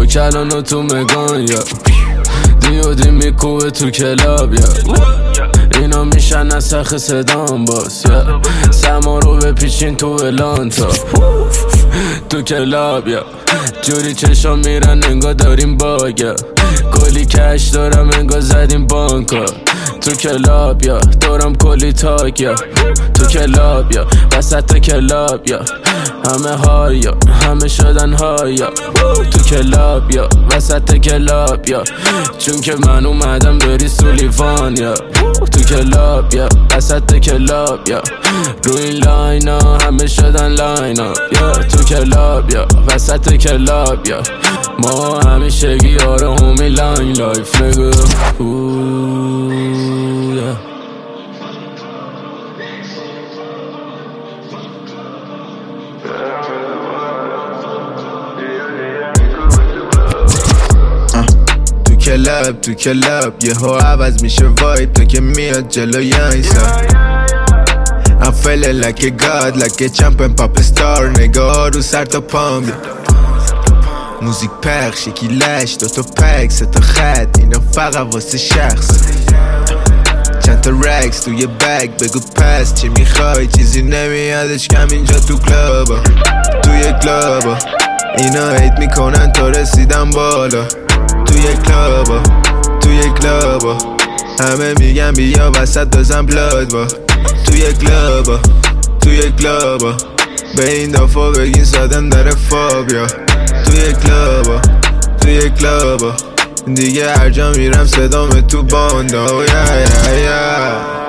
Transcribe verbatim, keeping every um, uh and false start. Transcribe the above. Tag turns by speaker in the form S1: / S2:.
S1: کلان و تو مگان یا دیو دی میکوبه تو کلاب یا اینا میشن نسخ صدام باز یا سما رو بپیچین تو الانتا تو کلاب یا جوری چشا میرن انگا داریم باگا کلی کش دارم انگا زدیم بانکا تو کلاب یا دارم کلی تاک یا تو کلاب یا وسط کلاب یا همه ها یا همه شدن ها یا تو کلاب یا وسط کلاب یا چون که من اومدم بری سولیوان یا تو کلاب یا وسط کلاب یا رو این لاینا همه شدن لاینا یا تو کلاب یا وسط کلاب یا ما همیشگی آره همی لاین لایف نگو تو کلاب تو کلاب یه ها عوض میشه وایب تو که میاد جلوی اینسا I'm feeling like a god like a champion pop star نگاه رو سر تا پام موزیک پخش یکی لش دو تا پک سه تا خط اینا فقط واسه شخص چند تا رکس توی بگ بگو پس چی میخوای چیزی نمیادش کم اینجا تو کلابا توی کلابا اینا هیت میکنن تا رسیدم بالا توی کلابا توی کلابا همه میگن بیا وسط بزن بلاد با توی کلابا توی کلابا به این دفعه بگین زدم در فابیا توی کلابا توی کلابا دیگه هر جا میرم صدام تو باندا یا یا یا